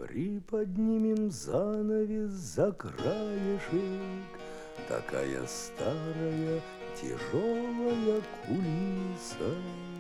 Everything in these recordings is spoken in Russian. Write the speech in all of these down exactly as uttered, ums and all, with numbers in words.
Приподнимем занавес за краешек, такая старая тяжелая кулиса.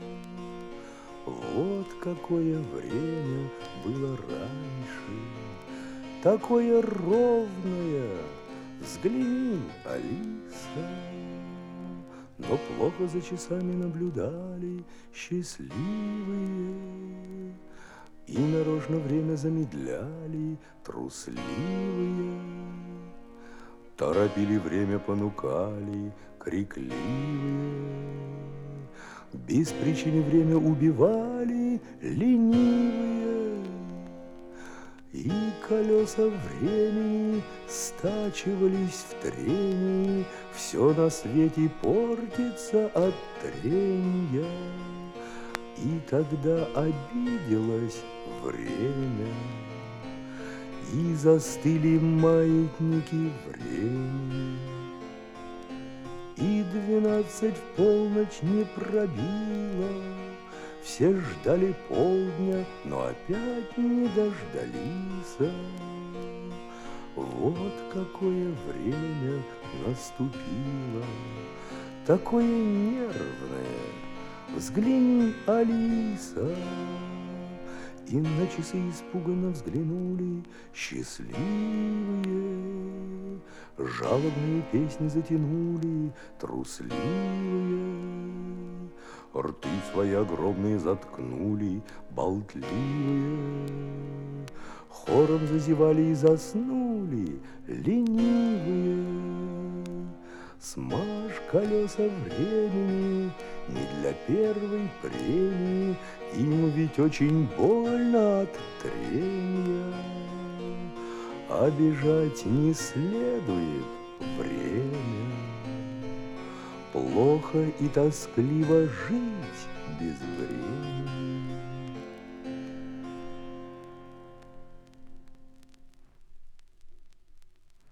Вот какое время было раньше, такое ровное, взгляни, Алиса. Но плохо за часами наблюдали счастливые, и нарочно время замедляли трусливые. Торопили время, понукали крикливые, без причины время убивали ленивые. И колеса времени стачивались в трении, все на свете портится от трения. И тогда обиделось время, и застыли маятники времени. И двенадцать в полночь не пробило, все ждали полдня, но опять не дождались. Вот какое время наступило, такое нервное, взгляни, Алиса. И на часы испуганно взглянули счастливые, жалобные песни затянули трусливые, рты свои огромные заткнули болтливые, хором зазевали и заснули ленивые. Смажь колеса времени не для первой премии, им ведь очень больно от трения. Обижать не следует время, плохо и тоскливо жить без времени.